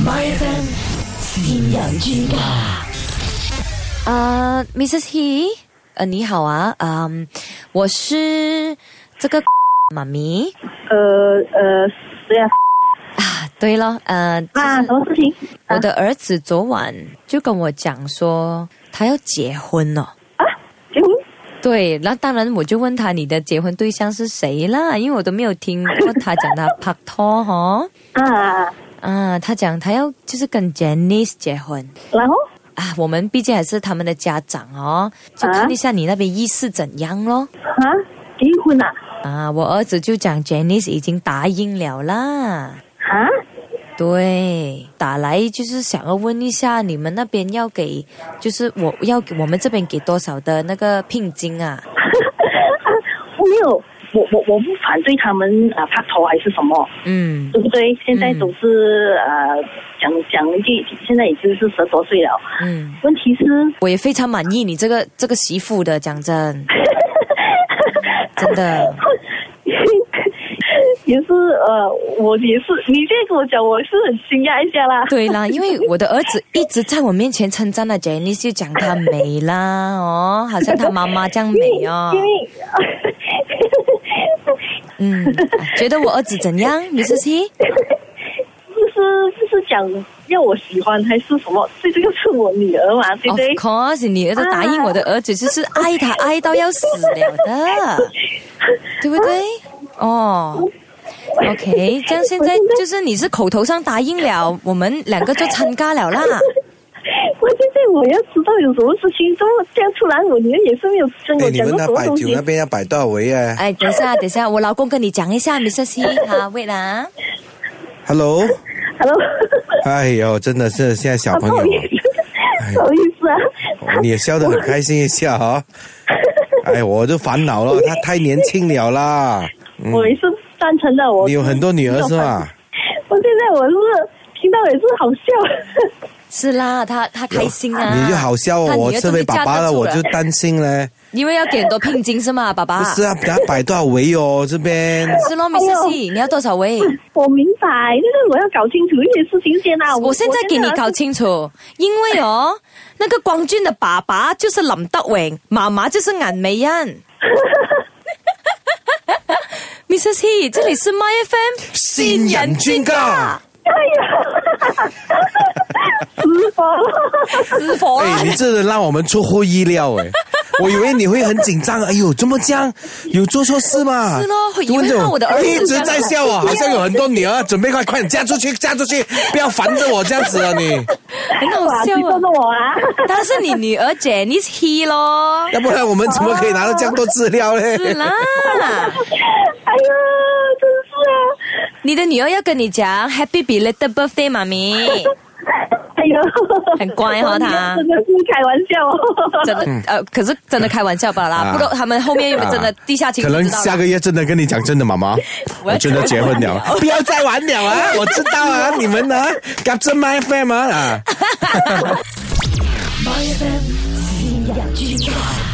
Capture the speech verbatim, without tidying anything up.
My F M 新人專家。 啊、uh, ，Missus He， 呃，你好啊，嗯、um, ，我是这个妈咪。 呃呃，对呀。 啊，对了，呃， 啊，什么事情？ 我的儿子昨晚就跟我讲说，他要结婚了。 啊，结婚？ 对，那当然我就问他你的结婚对象是谁啦，因为我都没有听过他讲他拍拖哈。 啊啊，他讲他要就是跟 Janice 结婚。 然后？ 啊，我们毕竟还是他们的家长哦，就看一下你那边意思怎样咯。 啊，结婚啊？ 啊，我儿子就讲 Janice 已经答应了啦。 啊？ 对，打来就是想要问一下你们那边要给，就是我要我们这边给多少的那个聘金啊？ 我没有，我我我不反对他们啊拍拖还是什么， 嗯， 对不对？现在都是、嗯、呃讲讲一句，现在已经是十多岁了， 嗯， 问题是我也非常满意你这个这个媳妇的，讲真，真的。 也是呃，我也是，你现在跟我讲，我是很惊讶一下啦。 对啦，因为我的儿子一直在我面前称赞了 Janice， 就讲她美啦，哦，好像她妈妈这样美哦。 因为， 嗯，觉得我儿子怎样 ，Missus He？ 就是就是讲要我喜欢还是什么？这这个是我女儿嘛，对不对 ？Of course， 女儿都答应我的儿子，就是爱他爱到要死了的，对不对？哦。OK， 这样现在就是你是口头上答应了，我们两个就参加了啦。 我现在我要知道有什么事情，这么这样突然我女儿也是没有跟我讲过什么东西。 你们那摆酒那边要摆多少围啊？ 哎，等一下，等一下，我老公跟你讲一下 ，Missus He， 好 ，wait 啦。 Hello，Hello。 哎呦，真的是现在小朋友， 不好意思，不好意思啊。 你也笑得很开心一下哈、哦。哎，我就烦恼了，他太年轻了啦。 嗯、我也是赞成的，我你有很多女儿是吗？ 我现在我是听到也是好笑。 是啦，他他开心啊。 你就好笑哦，我身为爸爸了，我就担心嘞。 因为要给很多聘金是吗，爸爸？ 不是啊，给他摆多少围哦，这边。 是咯 ，Missus He， 你要多少围？ 我明白，但是我要搞清楚一些事情先啊。 我, 我现在给你搞清楚，因为哦，那个光俊的爸爸就是林德榮，媽媽就是顏美欣。Missus He， 这里是 My F M 新人專家。 哎呀，死火了， 死火了！ 哎，你真的让我们出乎意料哎！我以为你会很紧张，哎呦，怎么这样？有做错事吗？ 是咯，以为我的儿子一直在笑我，好像有很多女儿，准备快快点嫁出去，嫁出去，不要烦着我这样子啊你！ 很好笑啊！ 我啊， 但是你女儿 Janice He 咯， 要不然我们怎么可以拿到这样多资料呢？ 是啦， 哎呀，真是啊！ 你的女儿要跟你讲 Happy belated birthday， 妈咪。 哎呦， 很乖哈、哦，他真的是开玩笑哦， 真的、嗯、呃，可是真的开玩笑吧啦，啊、不知道他们后面有没有真的地下情、啊？ 可能下个月真的跟你讲真的，妈妈，我真的结婚了，不要再玩了啊！我知道啊，你们啊，夾真 My F M 啊。 My F M 新人專家。